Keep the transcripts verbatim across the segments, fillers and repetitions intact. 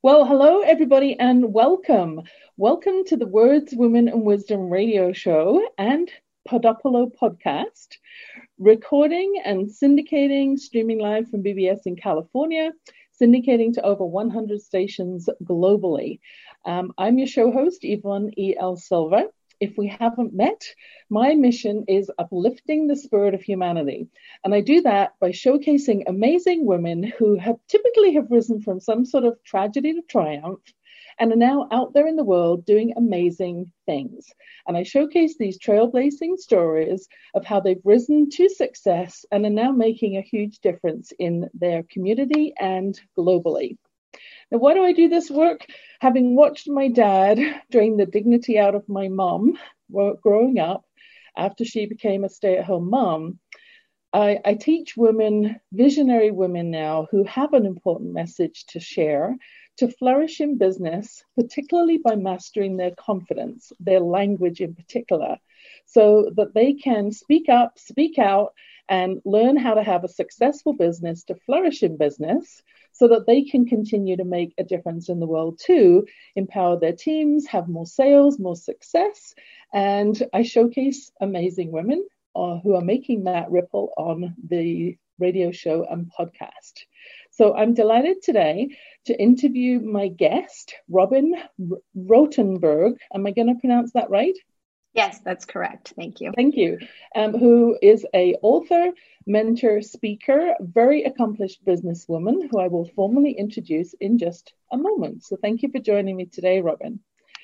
Well, hello, everybody, and welcome. Welcome to the Words, Women, and Wisdom radio show and Podopolo podcast, recording and syndicating, streaming live from B B S in California, syndicating to over one hundred stations globally. Um, I'm your show host, Yvonne E. L. Silva. If we haven't met, my mission is uplifting the spirit of humanity. And I do that by showcasing amazing women who have typically have risen from some sort of tragedy to triumph and are now out there in the world doing amazing things. And I showcase these trailblazing stories of how they've risen to success and are now making a huge difference in their community and globally. Now, why do I do this work? Having watched my dad drain the dignity out of my mom growing up after she became a stay-at-home mom, I, I teach women, visionary women now, who have an important message to share, to flourish in business, particularly by mastering their confidence, their language in particular, so that they can speak up, speak out, and learn how to have a successful business, to flourish in business, so that they can continue to make a difference in the world too, empower their teams, have more sales, more success. And I showcase amazing women uh, who are making that ripple on the radio show and podcast. So I'm delighted today to interview my guest, Robin Rothenberg. Am I going to pronounce that right? Yes, that's correct. Thank you. Thank you. Um, who is a author, mentor, speaker, very accomplished businesswoman who I will formally introduce in just a moment. So thank you for joining me today, Robin.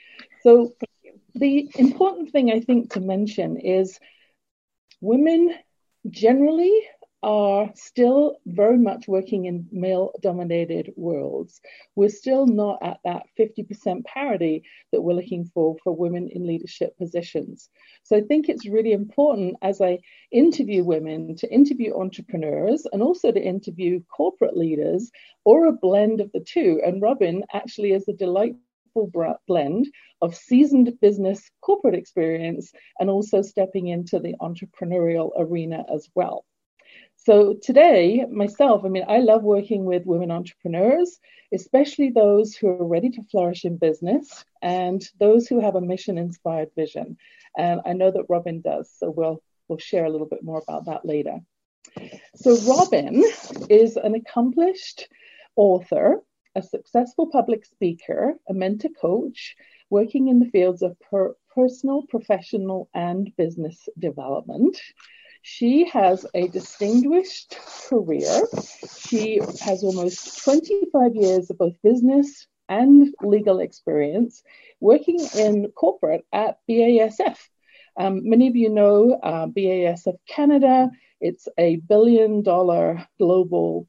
So the important thing I think to mention is women generally are still very much working in male-dominated worlds. We're still not at that fifty percent parity that we're looking for for women in leadership positions. So I think it's really important as I interview women to interview entrepreneurs and also to interview corporate leaders or a blend of the two. And Robin actually is a delightful blend of seasoned business corporate experience and also stepping into the entrepreneurial arena as well. So today, myself, I mean, I love working with women entrepreneurs, especially those who are ready to flourish in business and those who have a mission-inspired vision. And I know that Robin does, so we'll, we'll share a little bit more about that later. So Robin is an accomplished author, a successful public speaker, a mentor coach, working in the fields of per- personal, professional, and business development. She has a distinguished career. She has almost twenty-five years of both business and legal experience working in corporate at B A S F. Um, many of you know uh, B A S F Canada. It's a billion dollar global,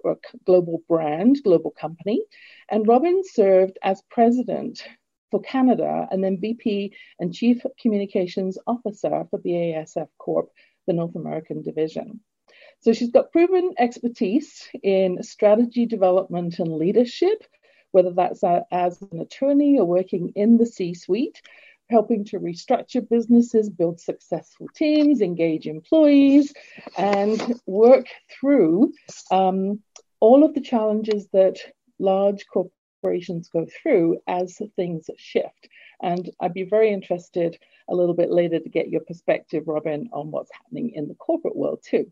global brand, global company. And Robin served as president for Canada and then V P and Chief Communications Officer for B A S F Corp, the North American division. So she's got proven expertise in strategy development and leadership, whether that's a, as an attorney or working in the C-suite, helping to restructure businesses, build successful teams, engage employees, and work through um, all of the challenges that large corporations go through as things shift. And I'd be very interested a little bit later to get your perspective, Robin, on what's happening in the corporate world too.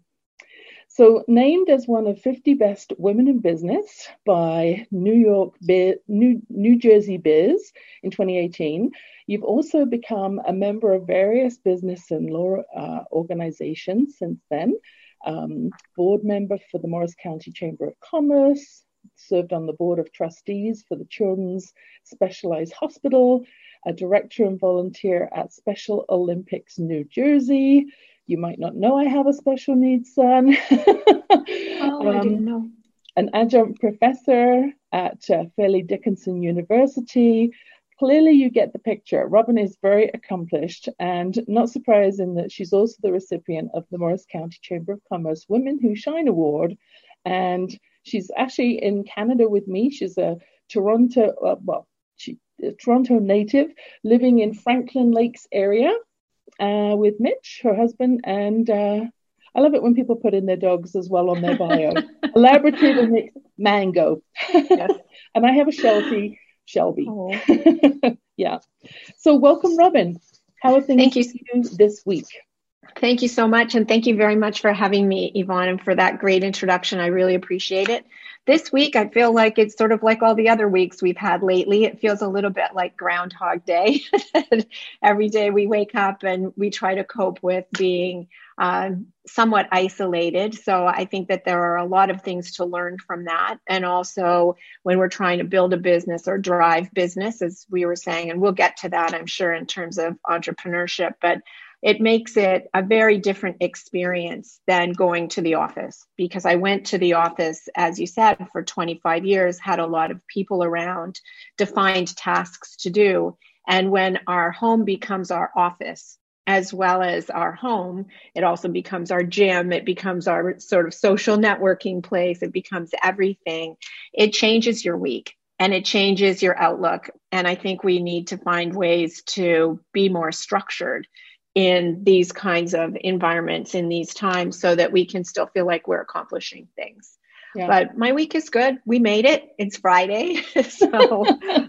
So named as one of fifty best women in business by New York, Biz, New, New Jersey Biz in twenty eighteen, you've also become a member of various business and law uh, organizations since then. Um, board member for the Morris County Chamber of Commerce, served on the board of trustees for the Children's Specialized Hospital, a director and volunteer at Special Olympics New Jersey. You might not know I have a special needs son. Oh, um, I didn't know. An adjunct professor at uh, Fairleigh Dickinson University. Clearly you get the picture. Robin is very accomplished and not surprising that she's also the recipient of the Morris County Chamber of Commerce Women Who Shine Award. And she's actually in Canada with me. She's a Toronto, uh, well, she, a Toronto native living in Franklin Lakes area uh, with Mitch, her husband. And uh, I love it when people put in their dogs as well on their bio. A Labrador mixed mango. Yes. And I have a Sheltie, Shelby. Oh. Yeah. So welcome, Robin. How are things Thank you. for you this week? Thank you so much. And thank you very much for having me, Yvonne, and for that great introduction. I really appreciate it. This week, I feel like it's sort of like all the other weeks we've had lately. It feels a little bit like Groundhog Day. Every day we wake up and we try to cope with being uh, somewhat isolated. So I think that there are a lot of things to learn from that. And also when we're trying to build a business or drive business, as we were saying, and we'll get to that, I'm sure, in terms of entrepreneurship, but it makes it a very different experience than going to the office, because I went to the office, as you said, for twenty-five years, had a lot of people around, defined tasks to do. And when our home becomes our office, as well as our home, it also becomes our gym. It becomes our sort of social networking place. It becomes everything. It changes your week and it changes your outlook. And I think we need to find ways to be more structured in these kinds of environments in these times so that we can still feel like we're accomplishing things. Yeah. But my week is good. We made it. It's Friday. so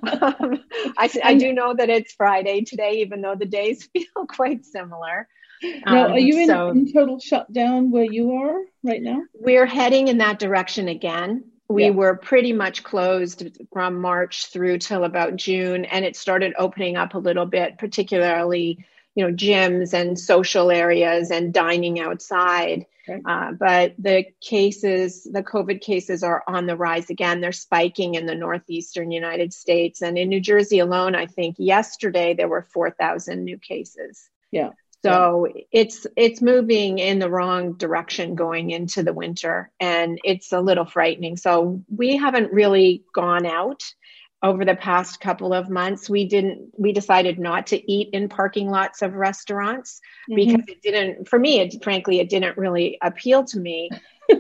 um, I, I do know that it's Friday today, even though the days feel quite similar. Now, um, are you in, so in total shutdown where you are right now? We're heading in that direction again. We yeah. were pretty much closed from March through till about June, and it started opening up a little bit, particularly you know, gyms and social areas and dining outside. Right. Uh, but the cases, the COVID cases are on the rise again. They're spiking in the northeastern United States. And in New Jersey alone, I think yesterday there were four thousand new cases. Yeah. So yeah. it's it's moving in the wrong direction going into the winter. And it's a little frightening. So we haven't really gone out. Over the past couple of months, we didn't, we decided not to eat in parking lots of restaurants mm-hmm. because it didn't, for me, it frankly, it didn't really appeal to me.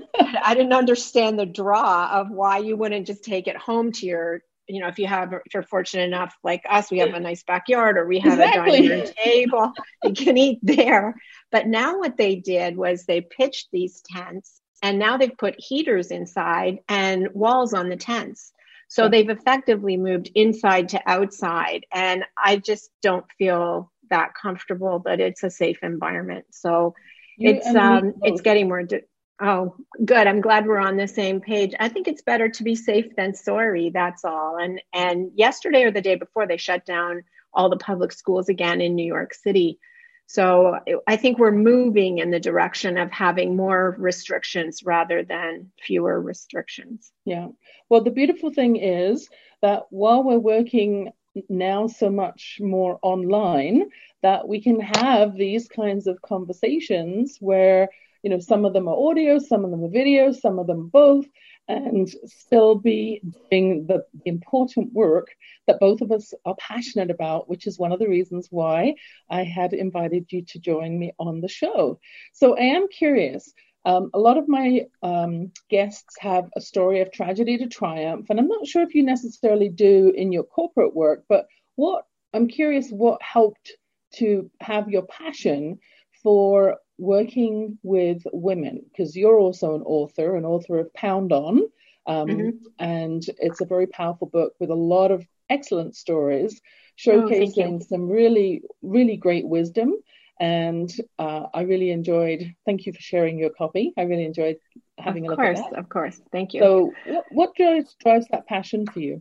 I didn't understand the draw of why you wouldn't just take it home to your, you know, if you have, if you're fortunate enough, like us, we have a nice backyard or we have exactly. a dining room table, you can eat there. But now what they did was they pitched these tents and now they've put heaters inside and walls on the tents. So they've effectively moved inside to outside. And I just don't feel that comfortable that it's a safe environment. So you it's um it's getting more, di- oh, good. I'm glad we're on the same page. I think it's better to be safe than sorry. That's all. And, and yesterday or the day before, they shut down all the public schools again in New York City. So I think we're moving in the direction of having more restrictions rather than fewer restrictions. Yeah. Well, the beautiful thing is that while we're working now so much more online, that we can have these kinds of conversations where, you know, some of them are audio, some of them are video, some of them both, and still be doing the, the important work that both of us are passionate about, which is one of the reasons why I had invited you to join me on the show. So I am curious. Um, a lot of my um, guests have a story of tragedy to triumph, and I'm not sure if you necessarily do in your corporate work, but what I'm curious, what helped to have your passion for working with women, because you're also an author, an author of Pound On, um, mm-hmm. and it's a very powerful book with a lot of excellent stories, showcasing oh, some really, really great wisdom. And uh, I really enjoyed, thank you for sharing your copy. I really enjoyed having of a look course, at that. Of course, thank you. So what, what drives, drives that passion for you?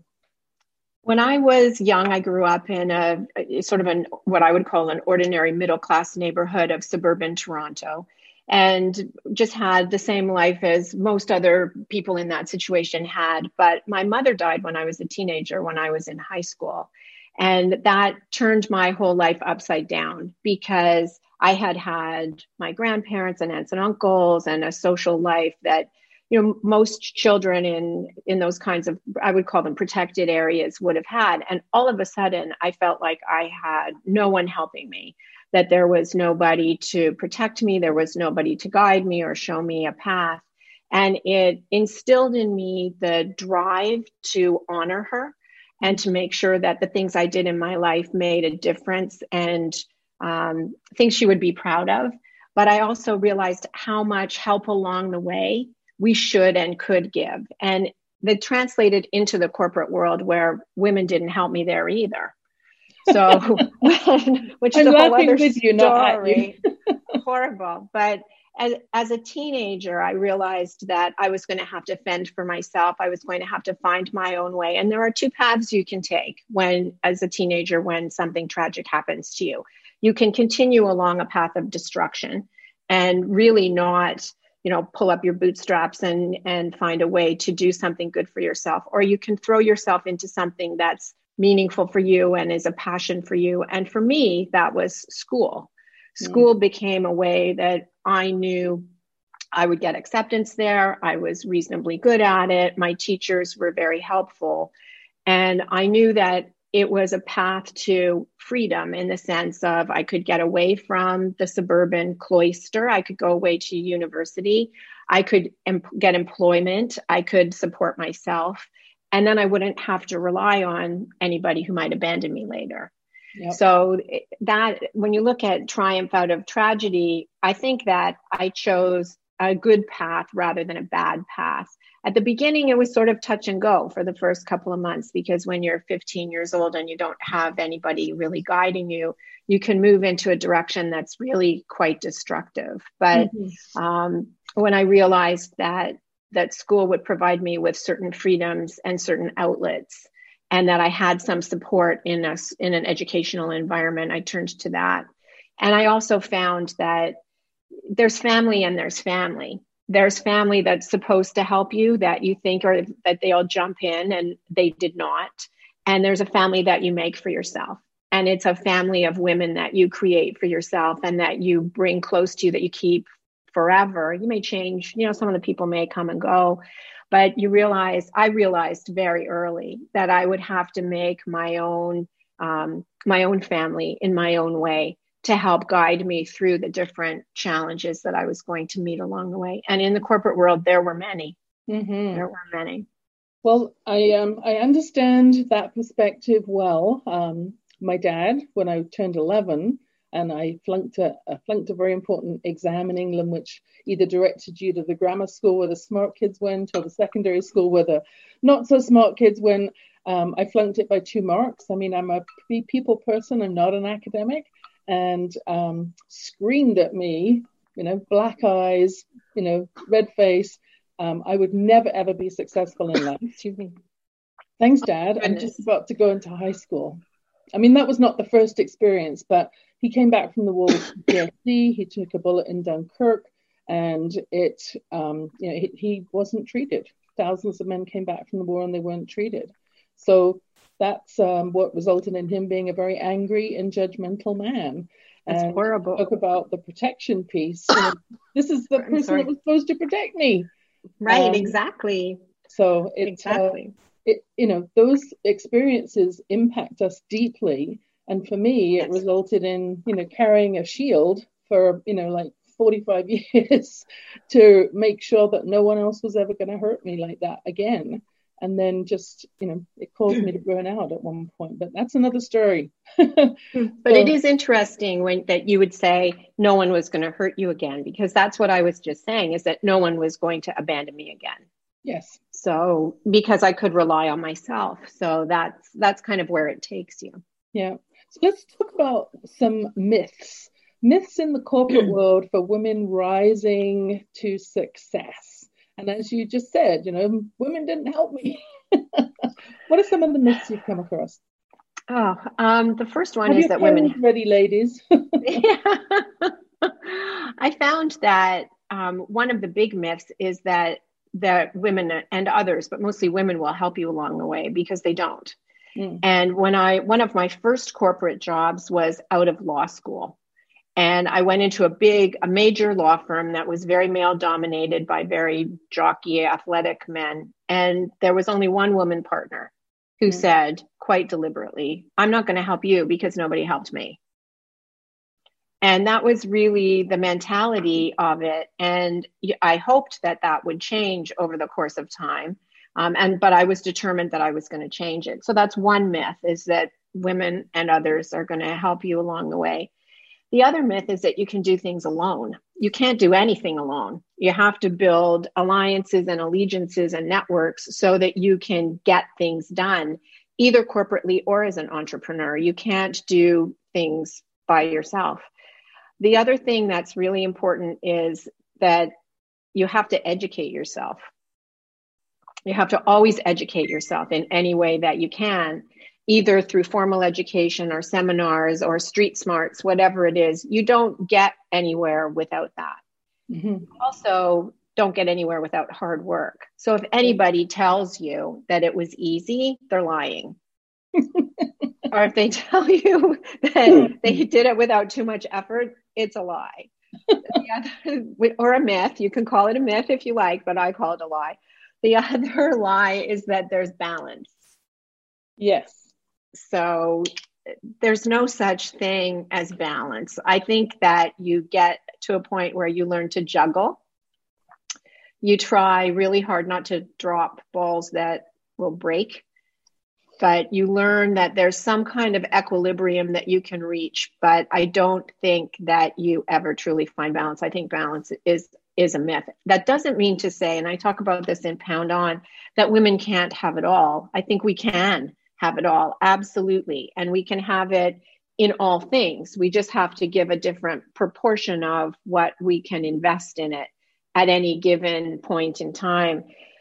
When I was young, I grew up in a, a sort of an what I would call an ordinary middle-class neighborhood of suburban Toronto, and just had the same life as most other people in that situation had. But my mother died when I was a teenager, when I was in high school. And that turned my whole life upside down because I had had my grandparents and aunts and uncles and a social life that, you know, most children in, in those kinds of, I would call them protected areas would have had. And all of a sudden, I felt like I had no one helping me, that there was nobody to protect me. There was nobody to guide me or show me a path. And it instilled in me the drive to honor her and to make sure that the things I did in my life made a difference and um, things she would be proud of. But I also realized how much help along the way we should and could give. And that translated into the corporate world where women didn't help me there either. So, when, which is I'm a whole other with story. You, not at you. Horrible. But as, as a teenager, I realized that I was going to have to fend for myself. I was going to have to find my own way. And there are two paths you can take when, as a teenager, when something tragic happens to you. You can continue along a path of destruction and really not, you know, pull up your bootstraps and, and find a way to do something good for yourself. Or you can throw yourself into something that's meaningful for you and is a passion for you. And for me, that was school. School mm. became a way that I knew I would get acceptance there. I was reasonably good at it. My teachers were very helpful. And I knew that it was a path to freedom in the sense of I could get away from the suburban cloister. I could go away to university. I could em- get employment. I could support myself. And then I wouldn't have to rely on anybody who might abandon me later. Yep. So that when you look at triumph out of tragedy, I think that I chose a good path rather than a bad path. At the beginning, it was sort of touch and go for the first couple of months, because when you're fifteen years old and you don't have anybody really guiding you, you can move into a direction that's really quite destructive. But mm-hmm. um, when I realized that that school would provide me with certain freedoms and certain outlets, and that I had some support in a, in an educational environment, I turned to that. And I also found that there's family and there's family. There's family that's supposed to help you that you think or that they'll jump in, and they did not. And there's a family that you make for yourself. And it's a family of women that you create for yourself and that you bring close to you, that you keep forever. You may change, you know, some of the people may come and go, but you realize, I realized very early that I would have to make my own, um, my own family in my own way to help guide me through the different challenges that I was going to meet along the way. And in the corporate world, there were many. Mm-hmm. There were many. Well, I um I understand that perspective well. Um, my dad, when I turned eleven, and I flunked a, I flunked a very important exam in England, which either directed you to the grammar school where the smart kids went, or the secondary school where the not so smart kids went. Um, I flunked it by two marks. I mean, I'm a people person. I'm not an academic. And um, screamed at me, you know, black eyes, you know, red face. Um, I would never, ever be successful in life. Excuse me. Thanks, Dad. I'm just about to go into high school. I mean, that was not the first experience, but he came back from the war with P T S D. He took a bullet in Dunkirk, and it, um, you know, he, he wasn't treated. Thousands of men came back from the war and they weren't treated. So that's um, what resulted in him being a very angry and judgmental man. That's and horrible. Talk about the protection piece. You know, this is the I'm person sorry. that was supposed to protect me. Right, um, exactly. So it, exactly. Uh, it, you know, those experiences impact us deeply. And for me, it yes. resulted in, you know, carrying a shield for, you know, like forty-five years to make sure that no one else was ever going to hurt me like that again. And then just, you know, it caused me to burn out at one point, but that's another story. But so, it is interesting when that you would say no one was going to hurt you again, because that's what I was just saying, is that no one was going to abandon me again. Yes. So because I could rely on myself. So that's, that's kind of where it takes you. Yeah. So let's talk about some myths, myths in the corporate world for women rising to success. And as you just said, you know, women didn't help me. What are some of the myths you've come across? Oh, um, the first one Have is that women ready, ladies. Yeah. I found that um, one of the big myths is that that women and others, but mostly women, will help you along the way, because they don't. Mm. And when I one of my first corporate jobs was out of law school. And I went into a big, a major law firm that was very male dominated by very jockey, athletic men. And there was only one woman partner who mm-hmm. said quite deliberately, I'm not going to help you because nobody helped me. And that was really the mentality of it. And I hoped that that would change over the course of time. Um, and but I was determined that I was going to change it. So that's one myth, is that women and others are going to help you along the way. The other myth is that you can do things alone. You can't do anything alone. You have to build alliances and allegiances and networks so that you can get things done, either corporately or as an entrepreneur. You can't do things by yourself. The other thing that's really important is that you have to educate yourself. You have to always educate yourself in any way that you can, either through formal education or seminars or street smarts, whatever it is. You don't get anywhere without that. Mm-hmm. Also, don't get anywhere without hard work. So if anybody tells you that it was easy, they're lying. Or if they tell you that they did it without too much effort, it's a lie. The other, or a myth. You can call it a myth if you like, but I call it a lie. The other lie is that there's balance. Yes. So there's no such thing as balance. I think that you get to a point where you learn to juggle. You try really hard not to drop balls that will break, but you learn that there's some kind of equilibrium that you can reach. But I don't think that you ever truly find balance. I think balance is is a myth. That doesn't mean to say, and I talk about this in Pound On, that women can't have it all. I think we can have it all, absolutely. And we can have it in all things. We just have to give a different proportion of what we can invest in it at any given point in time.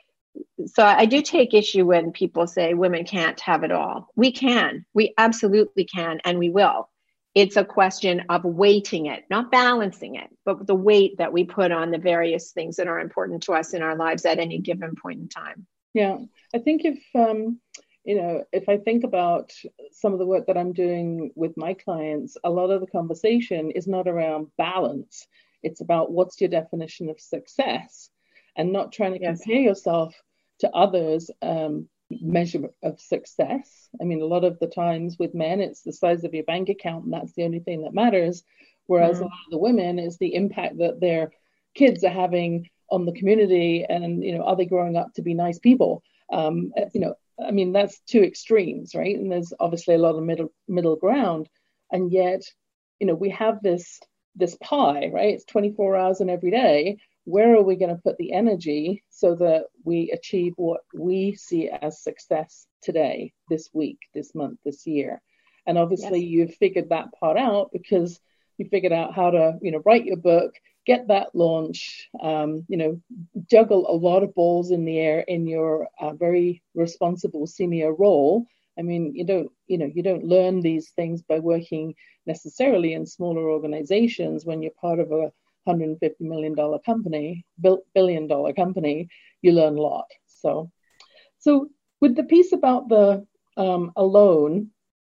So I do take issue when people say women can't have it all. We can, we absolutely can, and we will. It's a question of weighting it, not balancing it, but the weight that we put on the various things that are important to us in our lives at any given point in time. Yeah, I think if, um, you know, if I think about some of the work that I'm doing with my clients, a lot of the conversation is not around balance. It's about what's your definition of success, and not trying to Yes. compare yourself to others' um, measure of success. I mean, a lot of the times with men, it's the size of your bank account, and that's the only thing that matters. Whereas mm. a lot of the women, is the impact that their kids are having on the community, and, you know, are they growing up to be nice people? Um, you know, I mean, that's two extremes, right? And there's obviously a lot of middle middle ground, and yet, you know, we have this this pie, right? It's twenty-four hours in every day. Where are we going to put the energy so that we achieve what we see as success today, this week, this month, this year? And obviously, yes. you've figured that part out because you figured out how to, you know, write your book, get that launch, um, you know, juggle a lot of balls in the air in your uh, very responsible senior role. I mean, you don't, you know, you don't learn these things by working necessarily in smaller organizations. When you're part of a one hundred fifty million dollars company, billion dollar company, you learn a lot. So, so with the piece about the um, alone,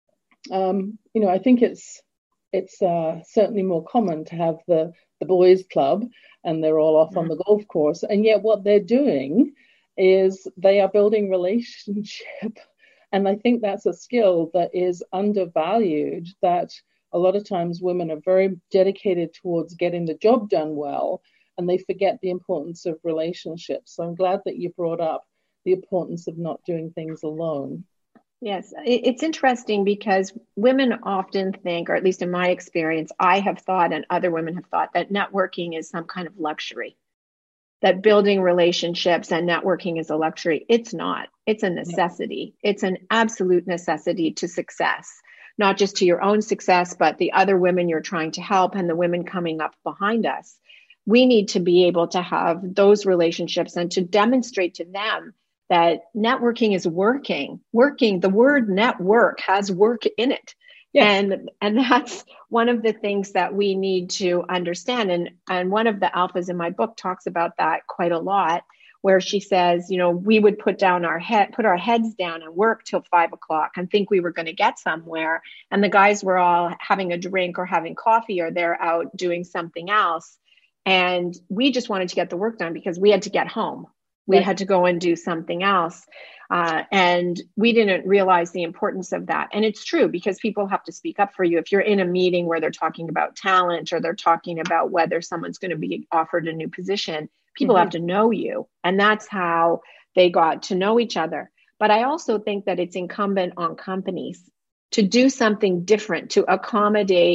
um, you know, I think it's it's uh, certainly more common to have the the boys club and they're all off mm-hmm. on the golf course, and yet what they're doing is they are building relationship. And I think that's a skill that is undervalued, that a lot of times women are very dedicated towards getting the job done well, and they forget the importance of relationships. So I'm glad that you brought up the importance of not doing things alone. Yes, it's interesting because women often think, or at least in my experience, I have thought and other women have thought, that networking is some kind of luxury, that building relationships and networking is a luxury. It's not. It's a necessity. Yeah. It's an absolute necessity to success. Not just to your own success, but the other women you're trying to help and the women coming up behind us. We need to be able to have those relationships and to demonstrate to them that networking is working. Working, the word network has work in it. Yes. And, and that's one of the things that we need to understand. And, and one of the alphas in my book talks about that quite a lot, where she says, you know, we would put down our head, put our heads down and work till five o'clock and think we were going to get somewhere. And the guys were all having a drink or having coffee, or they're out doing something else. And we just wanted to get the work done because we had to get home. We right. had to go and do something else. Uh, and we didn't realize the importance of that. And it's true, because people have to speak up for you. If you're in a meeting where they're talking about talent, or they're talking about whether someone's going to be offered a new position, people mm-hmm. have to know you. And that's how they got to know each other. But I also think that it's incumbent on companies to do something different to accommodate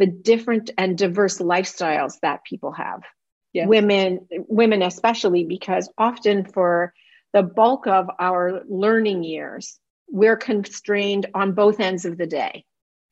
the different and diverse lifestyles that people have. Yes. Women, women especially, because often for the bulk of our learning years, we're constrained on both ends of the day.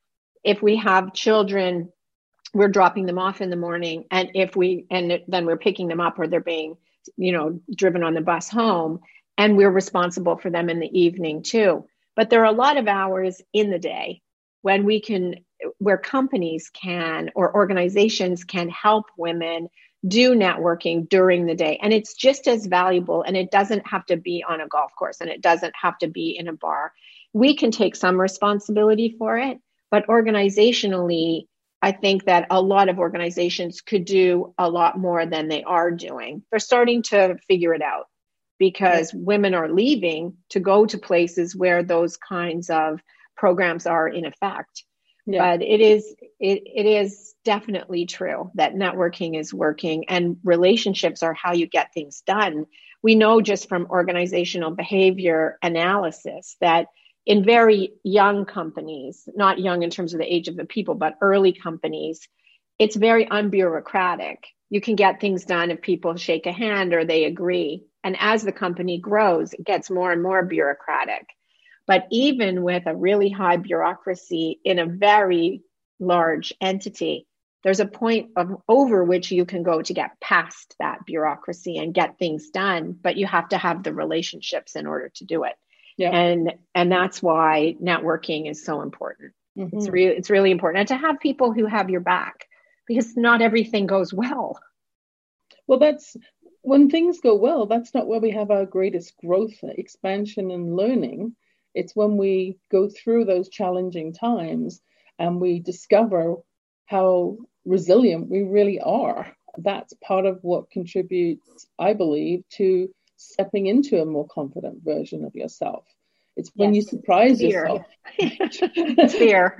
If we have children, we're dropping them off in the morning, and if we and then we're picking them up, or they're being, you know, driven on the bus home, and we're responsible for them in the evening too. But there are a lot of hours in the day when we can, where companies can or organizations can help women do networking during the day. And it's just as valuable, and it doesn't have to be on a golf course, and it doesn't have to be in a bar. We can take some responsibility for it, but organizationally, I think that a lot of organizations could do a lot more than they are doing. They're starting to figure it out, because yeah. women are leaving to go to places where those kinds of programs are in effect. Yeah. But it is it, it is definitely true that networking is working, and relationships are how you get things done. We know just from organizational behavior analysis that in very young companies, not young in terms of the age of the people, but early companies, it's very unbureaucratic. You can get things done if people shake a hand or they agree. And as the company grows, it gets more and more bureaucratic. But even with a really high bureaucracy in a very large entity, there's a point of over which you can go to get past that bureaucracy and get things done, but you have to have the relationships in order to do it. Yeah. And and that's why networking is so important. Mm-hmm. It's really it's really important. And to have people who have your back, because not everything goes well. Well, that's when things go well, that's not where we have our greatest growth, expansion, and learning. It's when we go through those challenging times and we discover how resilient we really are. That's part of what contributes, I believe, to stepping into a more confident version of yourself. It's when yes. you surprise Fear. yourself. Fear.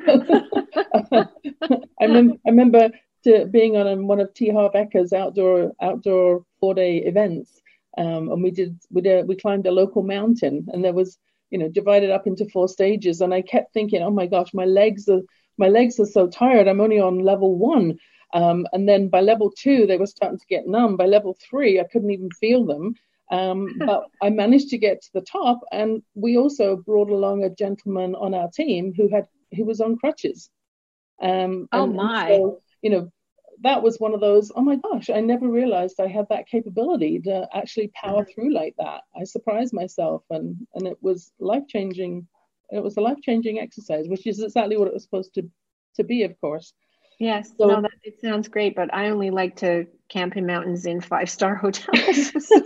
I remember, I remember to being on a, one of T. Harv Eker's outdoor outdoor four day events, um, and we did we did we climbed a local mountain, and there was, you know, divided up into four stages, and I kept thinking, oh my gosh, my legs are my legs are so tired. I'm only on level one, um, and then by level two they were starting to get numb. By level three, I couldn't even feel them. Um, but I managed to get to the top, and we also brought along a gentleman on our team who had who was on crutches. Um, oh and, my! And so, you know, that was one of those. Oh my gosh! I never realized I had that capability to actually power mm-hmm. through like that. I surprised myself, and and it was life changing. It was a life changing exercise, which is exactly what it was supposed to to be, of course. Yes, so, no, that it sounds great, but I only like to camp in mountains in five-star hotels. So.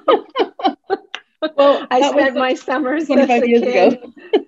Well, I spent my summers as a years kid. Ago.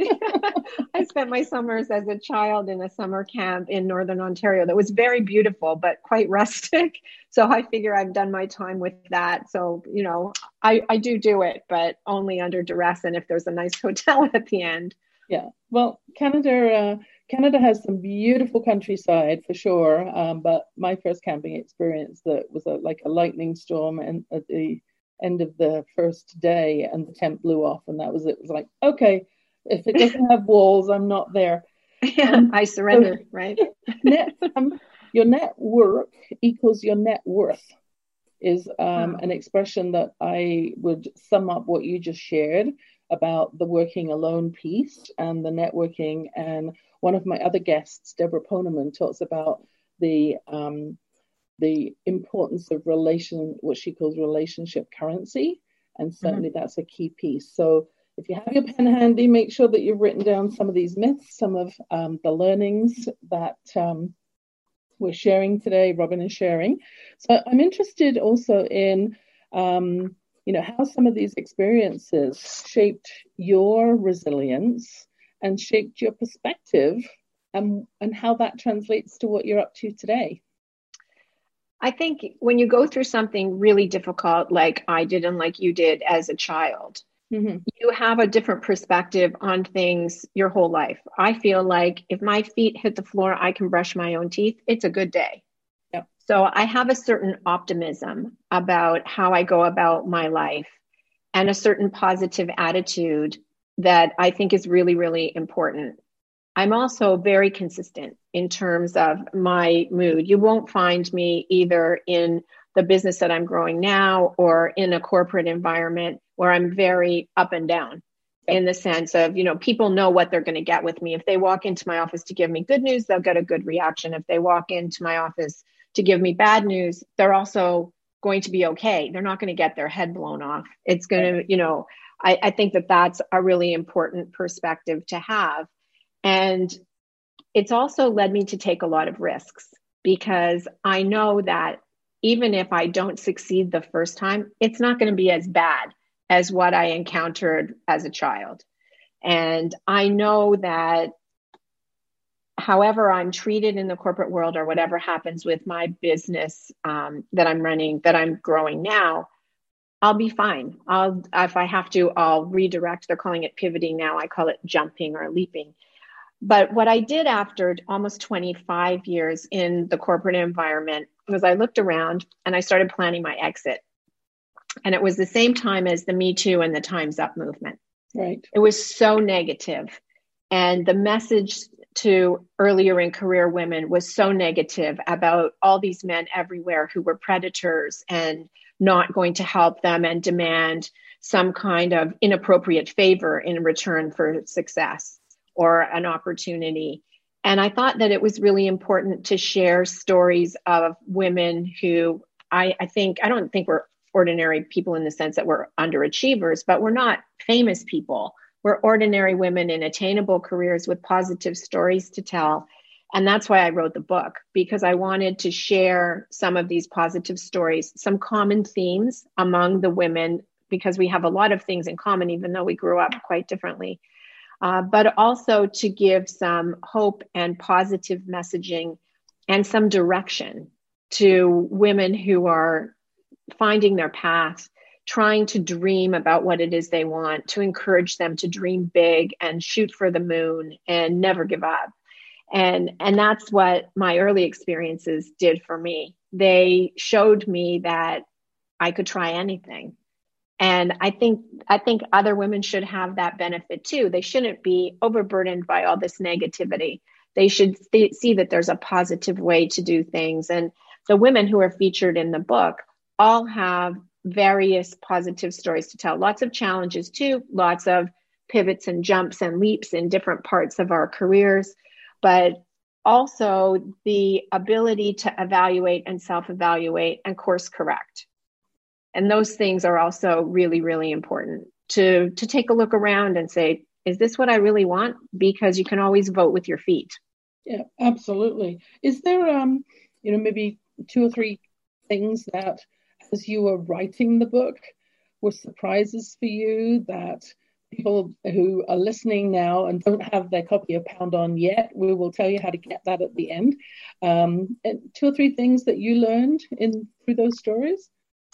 I spent my summers as a child in a summer camp in Northern Ontario that was very beautiful, but quite rustic. So I figure I've done my time with that. So, you know, I, I do do it, but only under duress and if there's a nice hotel at the end. Yeah, well, Canada uh, Canada has some beautiful countryside for sure. Um, but my first camping experience that was a, like a lightning storm, and at the end of the first day, and the tent blew off, and that was it. It was like, okay, if it doesn't have walls, I'm not there. Yeah, um, I surrender. So, right. net, um, your network equals your net worth is um, wow. an expression that I would sum up what you just shared about the working alone piece and the networking. And one of my other guests, Deborah Poneman, talks about the um, the importance of relation, what she calls relationship currency. And certainly mm-hmm. that's a key piece. So if you have your pen handy, make sure that you've written down some of these myths, some of um, the learnings that um, we're sharing today, Robin is sharing. So I'm interested also in, um, you know, how some of these experiences shaped your resilience and shaped your perspective, and, and how that translates to what you're up to today. I think when you go through something really difficult, like I did and like you did as a child, mm-hmm. you have a different perspective on things your whole life. I feel like if my feet hit the floor, I can brush my own teeth. It's a good day. Yep. So I have a certain optimism about how I go about my life, and a certain positive attitude that I think is really, really important. I'm also very consistent in terms of my mood. You won't find me either in the business that I'm growing now or in a corporate environment where I'm very up and down, in the sense of, you know, people know what they're going to get with me. If they walk into my office to give me good news, they'll get a good reaction. If they walk into my office to give me bad news, they're also going to be okay. They're not going to get their head blown off. It's going to, you know, I, I think that that's a really important perspective to have. And it's also led me to take a lot of risks, because I know that even if I don't succeed the first time, it's not going to be as bad as what I encountered as a child. And I know that however I'm treated in the corporate world, or whatever happens with my business um, that I'm running, that I'm growing now, I'll be fine. I'll, if I have to, I'll redirect. They're calling it pivoting now. I call it jumping or leaping. But what I did after almost twenty-five years in the corporate environment was I looked around and I started planning my exit. And it was the same time as the Me Too and the Time's Up movement. Right. It was so negative. And the message to earlier in career women was so negative about all these men everywhere who were predators and not going to help them and demand some kind of inappropriate favor in return for success or an opportunity. And I thought that it was really important to share stories of women who I, I think, I don't think we're ordinary people in the sense that we're underachievers, but we're not famous people. We're ordinary women in attainable careers with positive stories to tell. And that's why I wrote the book, because I wanted to share some of these positive stories, some common themes among the women, because we have a lot of things in common, even though we grew up quite differently. Uh, but also to give some hope and positive messaging and some direction to women who are finding their path, trying to dream about what it is they want, to encourage them to dream big and shoot for the moon and never give up. And, and that's what my early experiences did for me. They showed me that I could try anything. And I think I think other women should have that benefit too. They shouldn't be overburdened by all this negativity. They should th- see that there's a positive way to do things. And the women who are featured in the book all have various positive stories to tell. Lots of challenges too, lots of pivots and jumps and leaps in different parts of our careers, but also the ability to evaluate and self-evaluate and course correct. And those things are also really, really important to, to take a look around and say, is this what I really want? Because you can always vote with your feet. Yeah, absolutely. Is there, um, you know, maybe two or three things that, as you were writing the book, were surprises for you that people who are listening now and don't have their copy of Pound On yet, we will tell you how to get that at the end. Um, and two or three things that you learned in through those stories?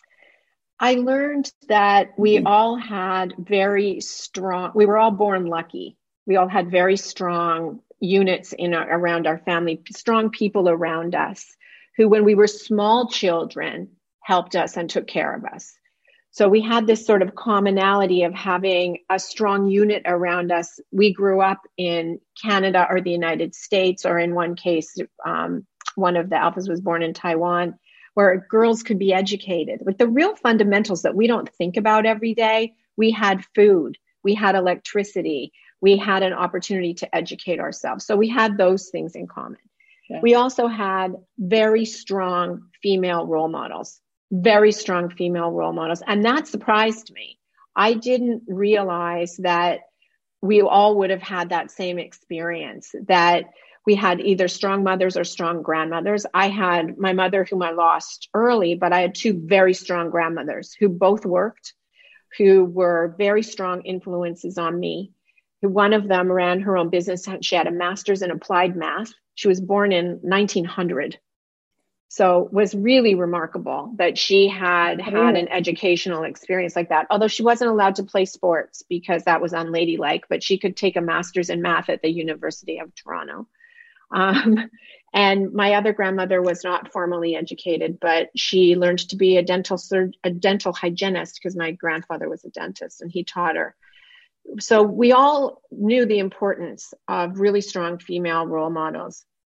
I learned that we all had very strong, we were all born lucky. We all had very strong units in our, around our family, strong people around us who, when we were small children, helped us and took care of us. So we had this sort of commonality of having a strong unit around us. We grew up in Canada or the United States, or in one case, um, one of the Alphas was born in Taiwan, where girls could be educated. Like the real fundamentals that we don't think about every day, we had food, we had electricity, we had an opportunity to educate ourselves. So we had those things in common. Yeah. We also had very strong female role models, very strong female role models. And that surprised me. I didn't realize that we all would have had that same experience, that we had either strong mothers or strong grandmothers. I had my mother, whom I lost early, but I had two very strong grandmothers who both worked, who were very strong influences on me. One of them ran her own business. She had a master's in applied math. She was born in nineteen hundred. So it was really remarkable that she had had an educational experience like that, although she wasn't allowed to play sports because that was unladylike, but she could take a master's in math at the University of Toronto. Um, and my other grandmother was not formally educated, but she learned to be a dental sur- a dental hygienist because my grandfather was a dentist and he taught her. So we all knew the importance of really strong female role models.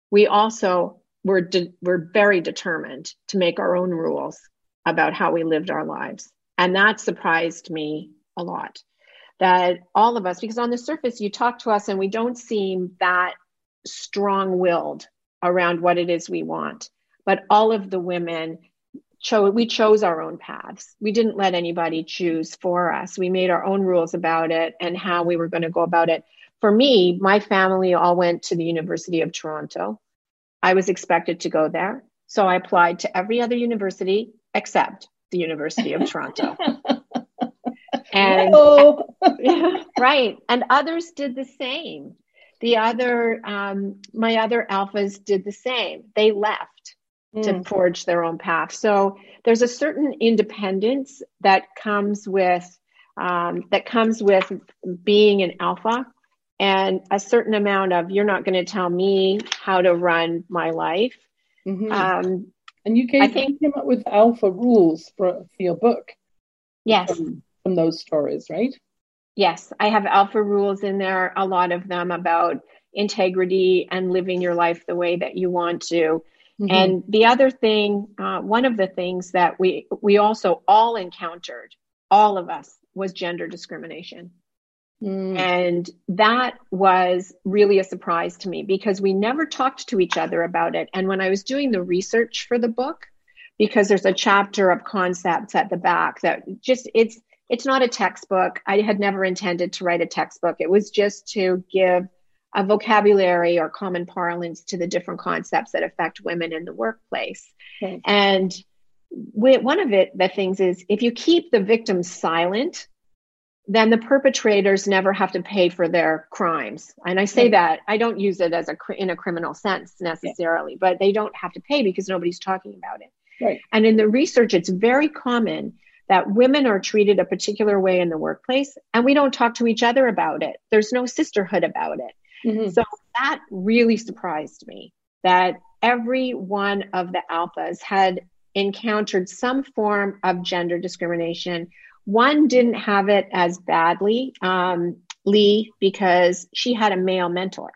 we also were, de- were very determined to make our own rules about how we lived our lives. And that surprised me a lot, that all of us, because on the surface, you talk to us and we don't seem that strong-willed around what it is we want. But all of the women chose, we chose our own paths. We didn't let anybody choose for us. We made our own rules about it and how we were going to go about it. For me, my family all went to the University of Toronto. I was expected to go there. So I applied to every other university except the University of Toronto. And yeah, right. And others did the same. The other, um, my other alphas did the same. They left mm. to forge their own path. So there's a certain independence that comes with, um, that comes with being an alpha, and a certain amount of, you're not going to tell me how to run my life. Mm-hmm. Um, and you came, I think, you came up with alpha rules for, for your book. Yes. From, from those stories, right? Yes, I have alpha rules in there, a lot of them about integrity and living your life the way that you want to. Mm-hmm. And the other thing, uh, one of the things that we we also all encountered, all of us, was gender discrimination. Mm. And that was really a surprise to me because we never talked to each other about it. And when I was doing the research for the book, because there's a chapter of concepts at the back that just, it's, It's not a textbook. I had never intended to write a textbook. It was just to give a vocabulary or common parlance to the different concepts that affect women in the workplace. Okay. And we, one of it, the things is, if you keep the victims silent, then the perpetrators never have to pay for their crimes. And I say right. that, I don't use it as a in a criminal sense necessarily, yeah. but they don't have to pay because nobody's talking about it. Right. And in the research, it's very common that women are treated a particular way in the workplace, and we don't talk to each other about it. There's no sisterhood about it. Mm-hmm. So that really surprised me, that every one of the alphas had encountered some form of gender discrimination. One didn't have it as badly, um, Lee, because she had a male mentor.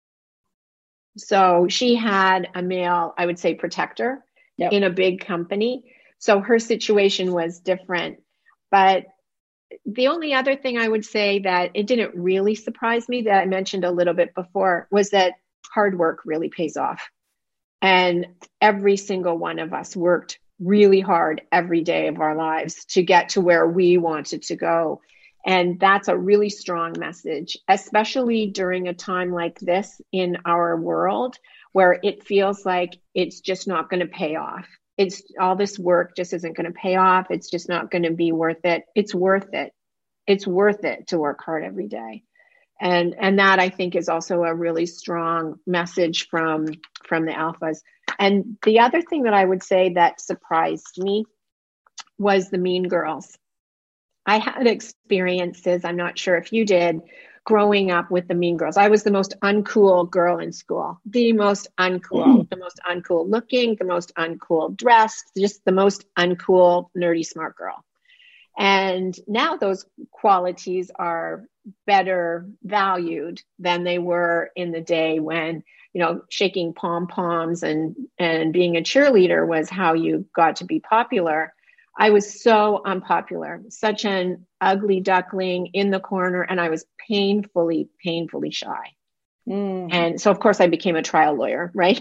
So she had a male, I would say, protector yep. in a big company. So her situation was different. But the only other thing I would say that it didn't really surprise me, that I mentioned a little bit before, was that hard work really pays off. And every single one of us worked really hard every day of our lives to get to where we wanted to go. And that's a really strong message, especially during a time like this in our world, where it feels like it's just not going to pay off. It's all this work just isn't going to pay off. It's just not going to be worth it. It's worth it. It's worth it to work hard every day. And, and that, I think, is also a really strong message from, from the alphas. And the other thing that I would say that surprised me was the Mean Girls. I had experiences, I'm not sure if you did, growing up with the Mean Girls. I was the most uncool girl in school, the most uncool, the most uncool looking, the most uncool dressed, just the most uncool, nerdy, smart girl. And now those qualities are better valued than they were in the day when, you know, shaking pom-poms and, and being a cheerleader was how you got to be popular. I was so unpopular, such an ugly duckling in the corner, and I was painfully, painfully shy. Mm. And so, of course, I became a trial lawyer, right?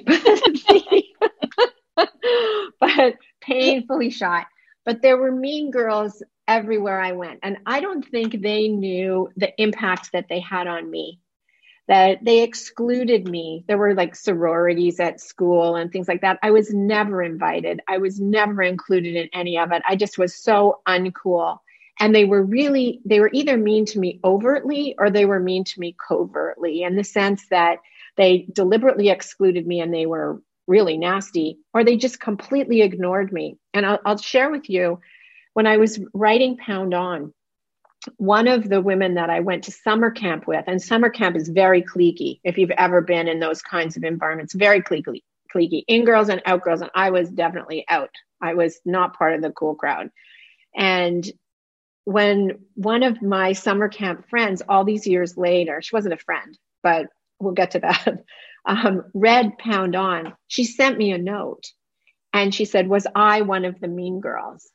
But painfully shy. But there were mean girls everywhere I went. And I don't think they knew the impact that they had on me, that they excluded me. There were like sororities at school and things like that. I was never invited. I was never included in any of it. I just was so uncool. And they were really, they were either mean to me overtly or they were mean to me covertly, in the sense that they deliberately excluded me and they were really nasty, or they just completely ignored me. And I'll, I'll share with you, when I was writing Pound On, one of the women that I went to summer camp with, and summer camp is very cliquey. If you've ever been in those kinds of environments, very cliquey, cliquey, in girls and out girls. And I was definitely out. I was not part of the cool crowd. And when one of my summer camp friends, all these years later, she wasn't a friend, but we'll get to that. um, read Pound On, she sent me a note and she said, was I one of the mean girls?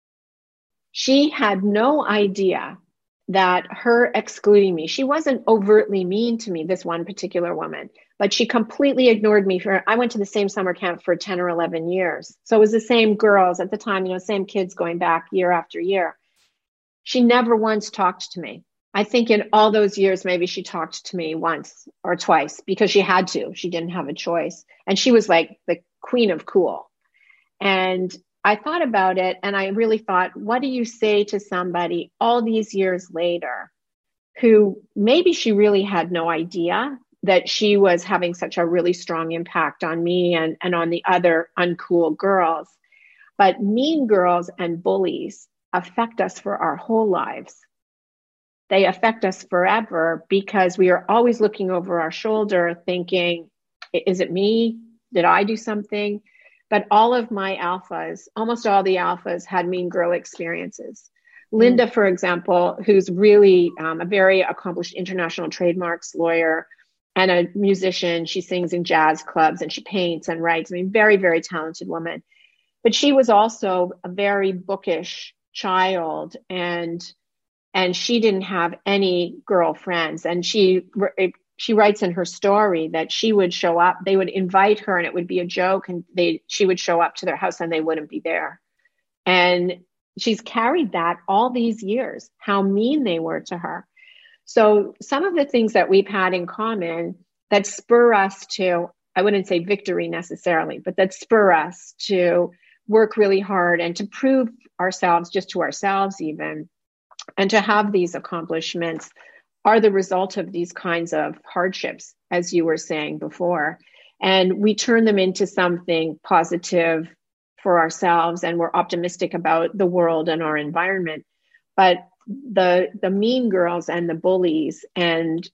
She had no idea that her excluding me, she wasn't overtly mean to me, this one particular woman, but she completely ignored me. For I went to the same summer camp for ten or eleven years. So it was the same girls at the time, you know, same kids going back year after year. She never once talked to me. I think in all those years, maybe she talked to me once or twice because she had to. She didn't have a choice. And she was like the queen of cool. And I thought about it and I really thought, what do you say to somebody all these years later who maybe she really had no idea that she was having such a really strong impact on me and, and on the other uncool girls. But mean girls and bullies affect us for our whole lives. They affect us forever because we are always looking over our shoulder thinking, is it me? Did I do something? But all of my alphas, almost all the alphas had mean girl experiences. Mm. Linda, for example, who's really um, a very accomplished international trademarks lawyer and a musician. She sings in jazz clubs and she paints and writes. I mean, very, very talented woman. But she was also a very bookish child and and she didn't have any girlfriends. And she she writes in her story that she would show up, they would invite her and it would be a joke and they she would show up to their house and they wouldn't be there. And she's carried that all these years, how mean they were to her. So some of the things that we've had in common that spur us to, I wouldn't say victory necessarily, but that spur us to work really hard and to prove ourselves just to ourselves even, and to have these accomplishments are the result of these kinds of hardships, as you were saying before. And we turn them into something positive for ourselves and we're optimistic about the world and our environment. But the the mean girls and the bullies and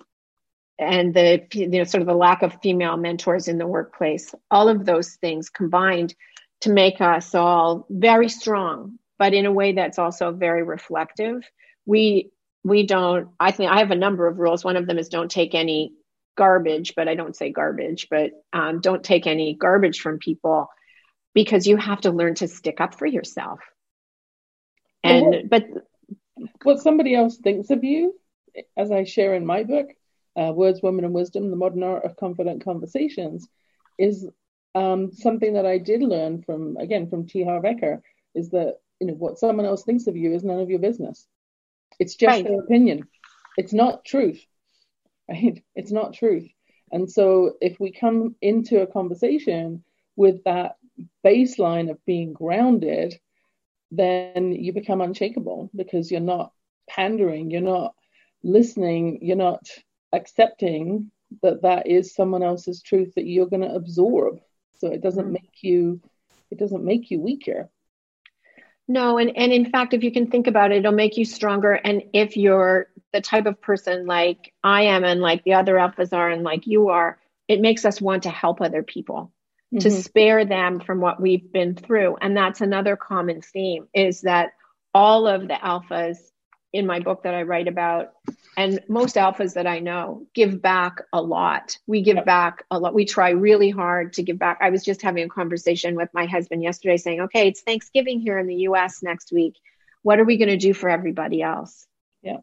and the you know sort of the lack of female mentors in the workplace, all of those things combined to make us all very strong, but in a way that's also very reflective. We we don't, I think I have a number of rules. One of them is don't take any garbage, but I don't say garbage, but um, don't take any garbage from people because you have to learn to stick up for yourself. And, well, what, but what somebody else thinks of you, as I share in my book, uh, Words, Women and Wisdom, The Modern Art of Confident Conversations, is um, something that I did learn from, again, from T. Harv Eker, is that, you know, what someone else thinks of you is none of your business. It's just right. Their opinion. It's not truth, right? It's not truth. And so if we come into a conversation with that baseline of being grounded, then you become unshakable because you're not pandering, you're not listening, you're not accepting that that is someone else's truth that you're going to absorb. So it doesn't mm-hmm. make you, it doesn't make you weaker. No, and, and in fact, if you can think about it, it'll make you stronger. And if you're the type of person like I am and like the other alphas are and like you are, it makes us want to help other people, mm-hmm. to spare them from what we've been through. And that's another common theme is that all of the alphas in my book that I write about, and most alphas that I know, give back a lot. We give yep. back a lot. We try really hard to give back. I was just having a conversation with my husband yesterday saying, okay, it's Thanksgiving here in the U S next week. What are we going to do for everybody else? Yeah.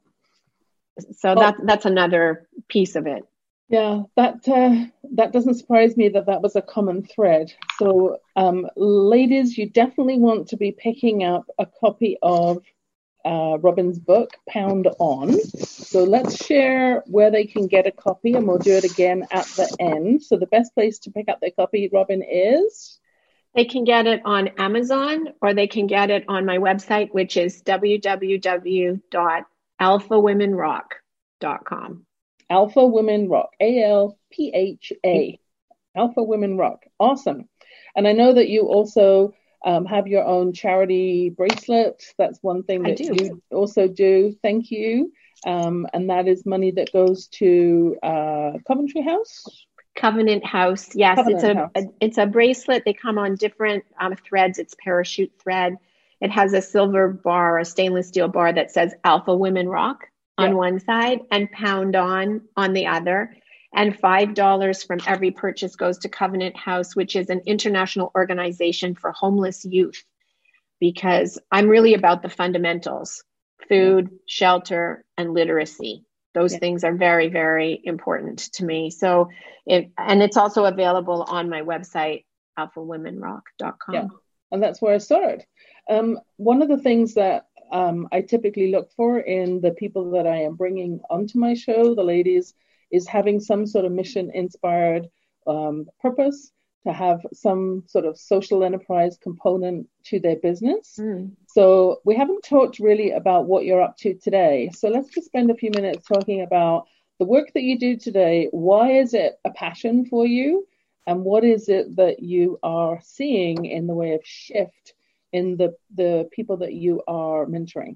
So well, that, that's another piece of it. Yeah, that uh, that doesn't surprise me that that was a common thread. So um, ladies, you definitely want to be picking up a copy of Uh, Robin's book, Pound On. So let's share where they can get a copy and we'll do it again at the end. So the best place to pick up their copy, Robin, is? They can get it on Amazon or they can get it on my website, which is w w w dot alpha women rock dot com. Alpha Women Rock, A L P H A. Alpha Women Rock. Awesome. And I know that you also Um, have your own charity bracelet. That's one thing that you also do. Thank you. Um, and that is money that goes to uh, Coventry House? Covenant House. Yes, Covenant it's a, House. a it's a bracelet. They come on different um, threads. It's parachute thread. It has a silver bar, a stainless steel bar that says Alpha Women Rock on yep. one side and Pound On on the other. And five dollars from every purchase goes to Covenant House, which is an international organization for homeless youth, because I'm really about the fundamentals: food, yeah. shelter, and literacy. Those yeah. things are very, very important to me. So, it, and it's also available on my website, alpha women rock dot com. Yeah, and that's where I started. Um, one of the things that um, I typically look for in the people that I am bringing onto my show, the ladies, is having some sort of mission-inspired um, purpose, to have some sort of social enterprise component to their business. Mm. So we haven't talked really about what you're up to today. So let's just spend a few minutes talking about the work that you do today. Why is it a passion for you? And what is it that you are seeing in the way of shift in the, the people that you are mentoring?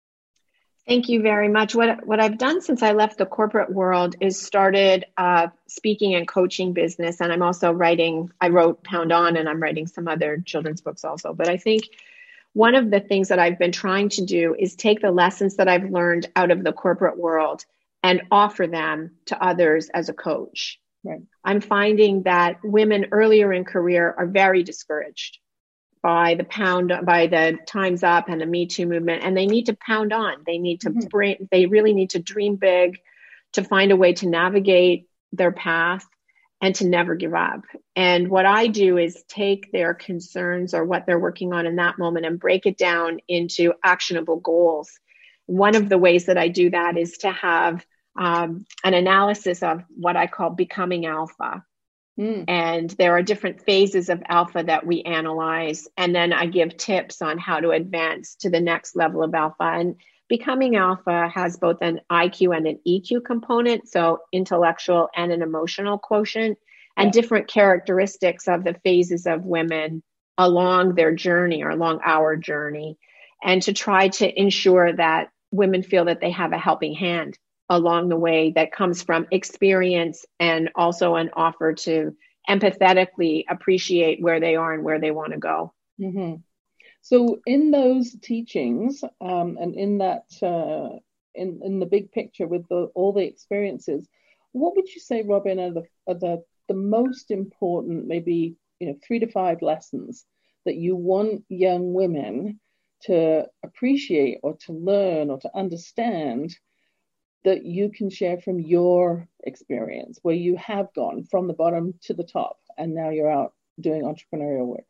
Thank you very much. What, what I've done since I left the corporate world is started a speaking and coaching business. And I'm also writing, I wrote Pound On, and I'm writing some other children's books also. But I think one of the things that I've been trying to do is take the lessons that I've learned out of the corporate world and offer them to others as a coach. Right. I'm finding that women earlier in career are very discouraged by the pound, by the Time's Up and the Me Too movement, and they need to pound on. They need to mm-hmm. bring, they really need to dream big, to find a way to navigate their path and to never give up. And what I do is take their concerns or what they're working on in that moment and break it down into actionable goals. One of the ways that I do that is to have um, an analysis of what I call becoming alpha. Mm. And there are different phases of alpha that we analyze. And then I give tips on how to advance to the next level of alpha. And becoming alpha has both an I Q and an E Q component, so intellectual and an emotional quotient, and yeah. different characteristics of the phases of women along their journey or along our journey. And to try to ensure that women feel that they have a helping hand along the way that comes from experience, and also an offer to empathetically appreciate where they are and where they want to go. Mm-hmm. So in those teachings um, and in that, uh, in, in the big picture with the, all the experiences, what would you say, Robin, are the, are the, the most important, maybe, you know, three to five lessons that you want young women to appreciate or to learn or to understand, that you can share from your experience, where you have gone from the bottom to the top and now you're out doing entrepreneurial work?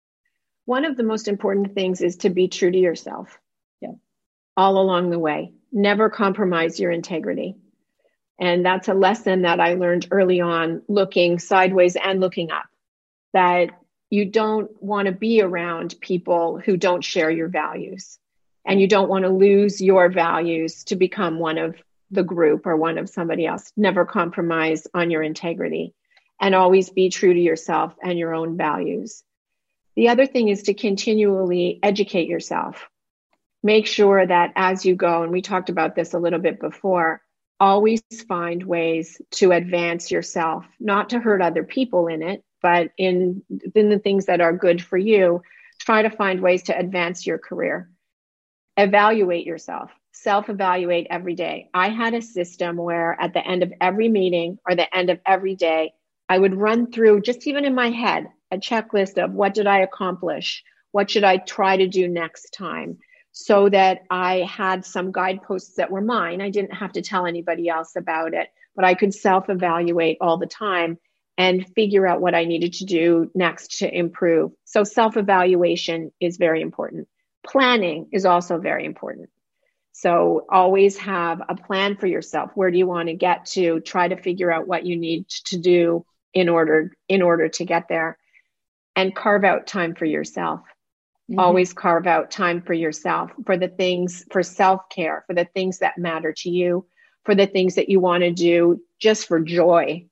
One of the most important things is to be true to yourself. Yeah. All along the way. Never compromise your integrity. And that's a lesson that I learned early on, looking sideways and looking up, that you don't want to be around people who don't share your values. And you don't want to lose your values to become one of the group or one of somebody else. Never compromise on your integrity, and always be true to yourself and your own values. The other thing is to continually educate yourself. Make sure that as you go, and we talked about this a little bit before, always find ways to advance yourself, not to hurt other people in it, but in, in the things that are good for you. Try to find ways to advance your career. Evaluate yourself. Self-evaluate every day. I had a system where at the end of every meeting or the end of every day, I would run through, just even in my head, a checklist of what did I accomplish? What should I try to do next time? So that I had some guideposts that were mine. I didn't have to tell anybody else about it, but I could self-evaluate all the time and figure out what I needed to do next to improve. So self-evaluation is very important. Planning is also very important. So always have a plan for yourself. Where do you want to get to? Try to figure out what you need to do in order, in order to get there, and carve out time for yourself. Mm-hmm. Always carve out time for yourself, for the things, for self-care, for the things that matter to you, for the things that you want to do just for joy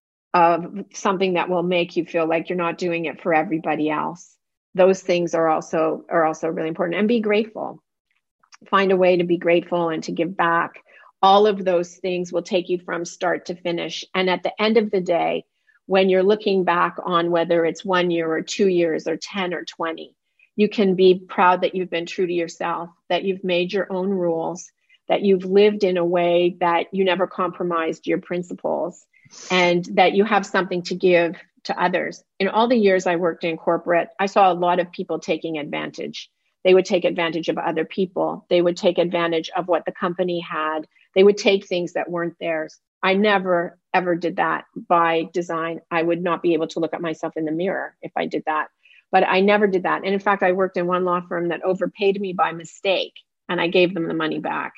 of something that will make you feel like you're not doing it for everybody else. Those things are also, are also really important. And be grateful. Find a way to be grateful and to give back. All of those things will take you from start to finish. And at the end of the day, when you're looking back on whether it's one year or two years or ten or twenty, you can be proud that you've been true to yourself, that you've made your own rules, that you've lived in a way that you never compromised your principles, and that you have something to give to others. In all the years I worked in corporate, I saw a lot of people taking advantage. They would take advantage of other people. They would take advantage of what the company had. They would take things that weren't theirs. I never, ever did that by design. I would not be able to look at myself in the mirror if I did that. But I never did that. And in fact, I worked in one law firm that overpaid me by mistake, and I gave them the money back.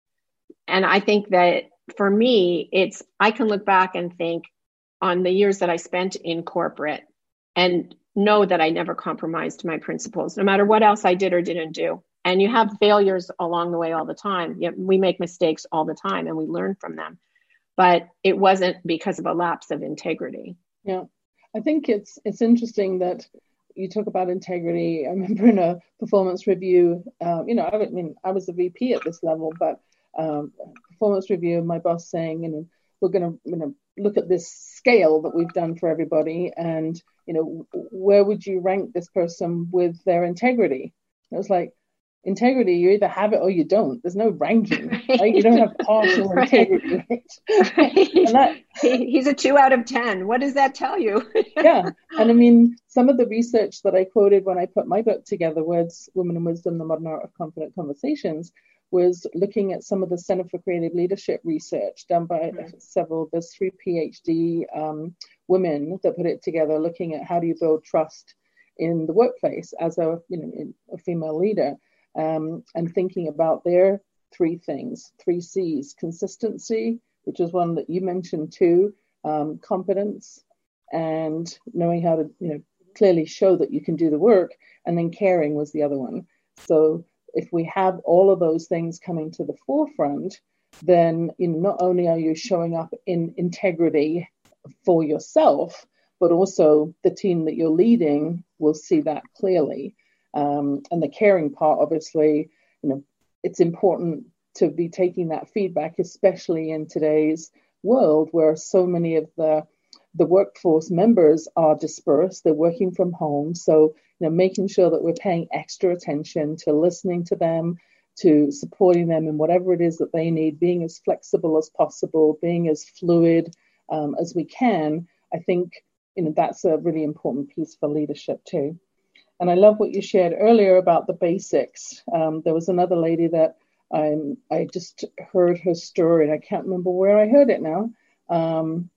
And I think that for me, it's, I can look back and think on the years that I spent in corporate and know that I never compromised my principles, no matter what else I did or didn't do. And you have failures along the way all the time. Yeah, we make mistakes all the time and we learn from them. But it wasn't because of a lapse of integrity. Yeah, I think it's it's interesting that you talk about integrity. I remember in a performance review, um, you know, I mean, I was a V P at this level, but um, performance review, my boss saying, you know, we're going to, you know, look at this scale that we've done for everybody, and you know, where would you rank this person with their integrity? And it was like, integrity, you either have it or you don't. There's no ranking, right? Right? You don't have partial right. integrity, right? Right. And that, he's a two out of ten. What does that tell you? Yeah, and I mean, some of the research that I quoted when I put my book together, Words, Women and Wisdom: The Modern Art of Confident Conversations, was looking at some of the Center for Creative Leadership research done by mm-hmm. several, there's three PhD um, women that put it together, looking at how do you build trust in the workplace as a, you know, a female leader, um, and thinking about their three things, three C's: consistency, which is one that you mentioned too, um, competence, and knowing how to, you know, clearly show that you can do the work, and then caring was the other one. So if we have all of those things coming to the forefront, then, you know, not only are you showing up in integrity for yourself, but also the team that you're leading will see that clearly. Um, and the caring part, obviously, you know, it's important to be taking that feedback, especially in today's world where so many of the the workforce members are dispersed. They're working from home. So, you know, making sure that we're paying extra attention to listening to them, to supporting them in whatever it is that they need, being as flexible as possible, being as fluid um, as we can. I think, you know, that's a really important piece for leadership too. And I love what you shared earlier about the basics. Um, there was another lady that I'm, I just heard her story, and I can't remember where I heard it now. Um,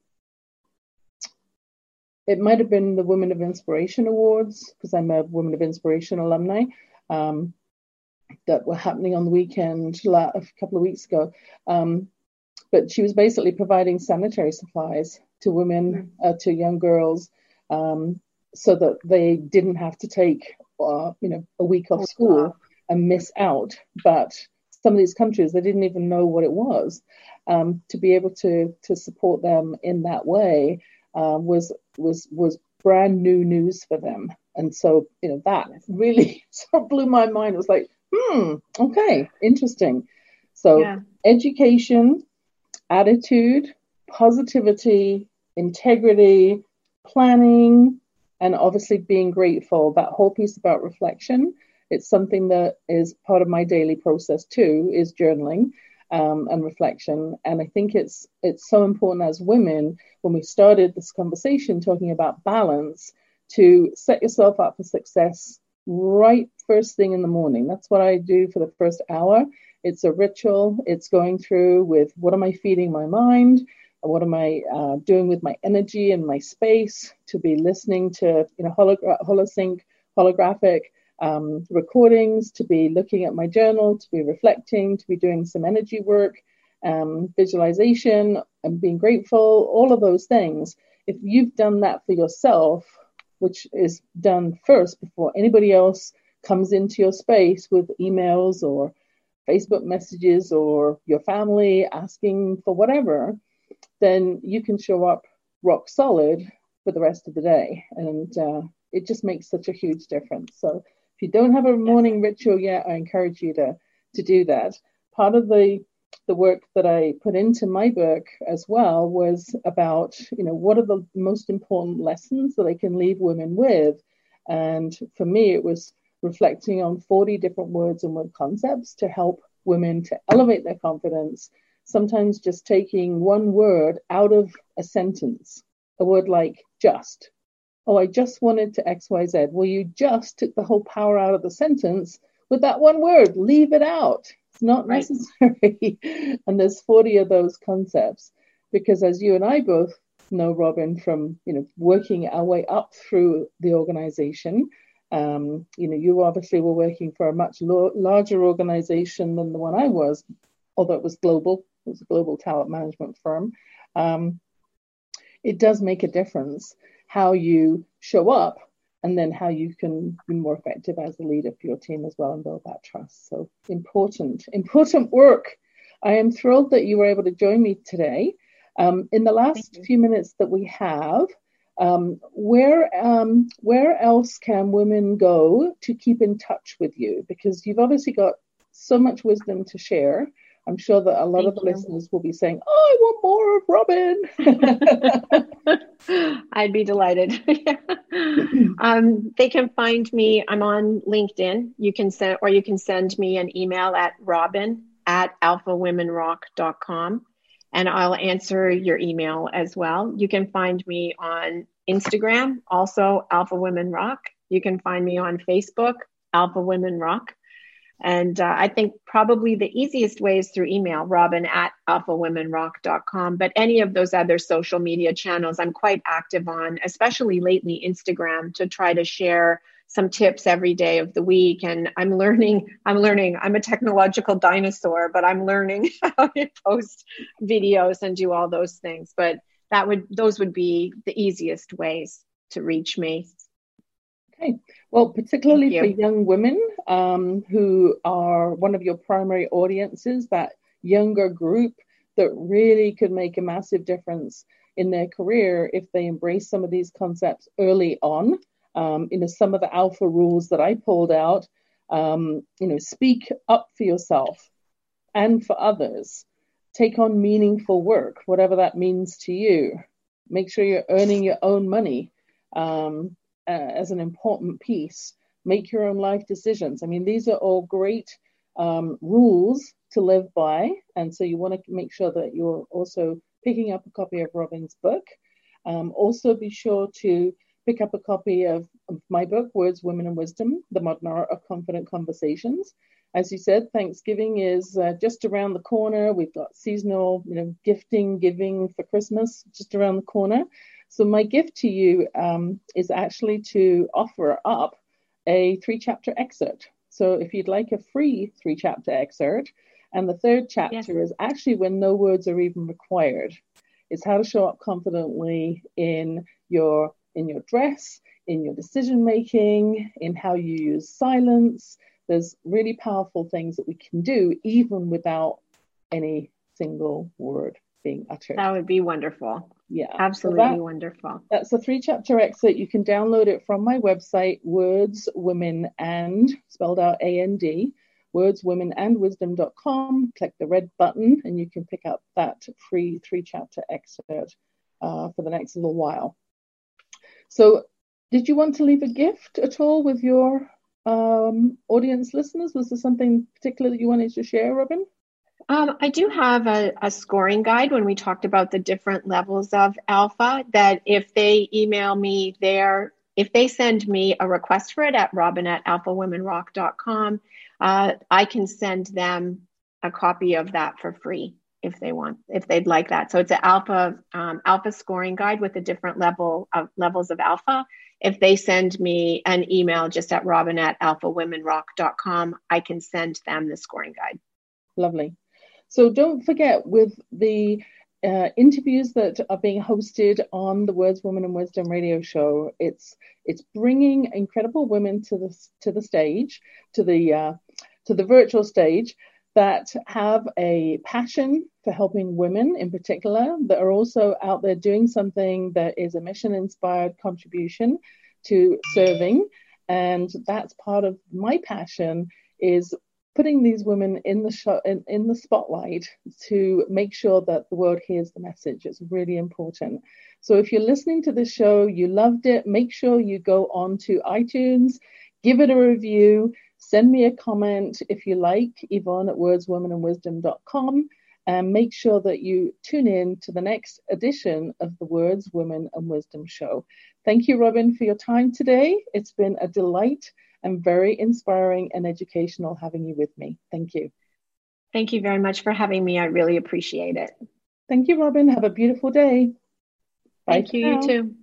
It might have been the Women of Inspiration Awards, because I'm a Women of Inspiration alumni, um, that were happening on the weekend a couple of weeks ago. Um, but she was basically providing sanitary supplies to women, uh, to young girls, um, so that they didn't have to take, uh, you know, a week off school and miss out. But some of these countries, they didn't even know what it was. Um, to be able to to support them in that way Uh, was was was brand new news for them. And so, you know, that really sort of blew my mind. It was like, hmm, okay, interesting. So yeah. Education, attitude, positivity, integrity, planning, and obviously being grateful. That whole piece about reflection, it's something that is part of my daily process too, is journaling. Um, and reflection. And I think it's it's so important as women, when we started this conversation talking about balance, to set yourself up for success right first thing in the morning. That's what I do for the first hour. It's a ritual. It's going through with, what am I feeding my mind? What am I uh, doing with my energy and my space? To be listening to, you know, hologra- holosync, holographic Um, recordings, to be looking at my journal, to be reflecting, to be doing some energy work, um, visualization, and being grateful, all of those things. If you've done that for yourself, which is done first before anybody else comes into your space with emails or Facebook messages or your family asking for whatever, then you can show up rock solid for the rest of the day. And uh, it just makes such a huge difference. So if you don't have a morning ritual yet, I encourage you to, to do that. Part of the the work that I put into my book as well was about, you know, what are the most important lessons that I can leave women with? And for me, it was reflecting on forty different words and word concepts to help women to elevate their confidence, sometimes just taking one word out of a sentence, a word like just. Oh, I just wanted to X Y Z. Well, you just took the whole power out of the sentence with that one word. Leave it out. It's not Right. necessary. And there's forty of those concepts, because as you and I both know, Robin, from, you know, working our way up through the organization, um, you know, you obviously were working for a much lo- larger organization than the one I was, although it was global. It was a global talent management firm. Um, it does make a difference how you show up, and then how you can be more effective as a leader for your team as well and build that trust. So important, important work. I am thrilled that you were able to join me today. Um, in the last few minutes that we have, um, where um, where else can women go to keep in touch with you? Because you've obviously got so much wisdom to share. I'm sure that a lot Thank of the you. listeners will be saying, oh, I want more of Robin. I'd be delighted. um, they can find me. I'm on LinkedIn. You can send, or you can send me an email at robin at alpha women rock dot com, and I'll answer your email as well. You can find me on Instagram, also Alpha Women Rock. You can find me on Facebook, Alpha Women Rock. And uh, I think probably the easiest way is through email, robin at alpha women rock dot com. But any of those other social media channels, I'm quite active on, especially lately Instagram, to try to share some tips every day of the week. And I'm learning, I'm learning, I'm a technological dinosaur, but I'm learning how to post videos and do all those things. But that would, those would be the easiest ways to reach me. Okay. Well, particularly for young women um, who are one of your primary audiences, that younger group that really could make a massive difference in their career if they embrace some of these concepts early on. Um, you know, some of the alpha rules that I pulled out, um, you know, speak up for yourself and for others. Take on meaningful work, whatever that means to you. Make sure you're earning your own money. Um, Uh, as an important piece. Make your own life decisions. I mean, these are all great um, rules to live by. And so you want to make sure that you're also picking up a copy of Robin's book. Um, also be sure to pick up a copy of, of my book, Words, Women and Wisdom, The Modern Art of Confident Conversations. As you said, Thanksgiving is uh, just around the corner. We've got seasonal, you know, gifting, giving for Christmas just around the corner. So my gift to you um, is actually to offer up a three-chapter excerpt. So if you'd like a free three-chapter excerpt, and the third chapter yes. is actually when no words are even required. It's how to show up confidently in your in your dress, in your decision-making, in how you use silence. There's really powerful things that we can do even without any single word being uttered. That would be wonderful. Yeah, absolutely so that, wonderful. That's a three-chapter excerpt. You can download it from my website, Words, Women, and, spelled out A N D, words women and wisdom dot com. Click the red button, and you can pick up that free three-chapter excerpt uh, for the next little while. So, did you want to leave a gift at all with your um, audience listeners? Was there something particular that you wanted to share, Robin? Um, I do have a, a scoring guide when we talked about the different levels of alpha, that if they email me there, if they send me a request for it at robin at alpha women rock dot com, uh, I can send them a copy of that for free if they want, if they'd like that. So it's an alpha um, alpha scoring guide with a different level of levels of alpha. If they send me an email just at robin at alpha women rock dot com, I can send them the scoring guide. Lovely. So don't forget, with the uh, interviews that are being hosted on the Words, Women and Wisdom radio show, it's it's bringing incredible women to the to the stage, to the uh, to the virtual stage, that have a passion for helping women in particular, that are also out there doing something that is a mission-inspired contribution to serving, and that's part of my passion, is putting these women in the show, in, in the spotlight to make sure that the world hears the message. It's really important. So if you're listening to this show, you loved it, make sure you go on to iTunes, give it a review, send me a comment if you like, Yvonne at words women and wisdom dot com. And make sure that you tune in to the next edition of the Words, Women and Wisdom show. Thank you, Robin, for your time today. It's been a delight and very inspiring and educational having you with me. Thank you. Thank you very much for having me. I really appreciate it. Thank you, Robin. Have a beautiful day. Bye. Thank you. You too.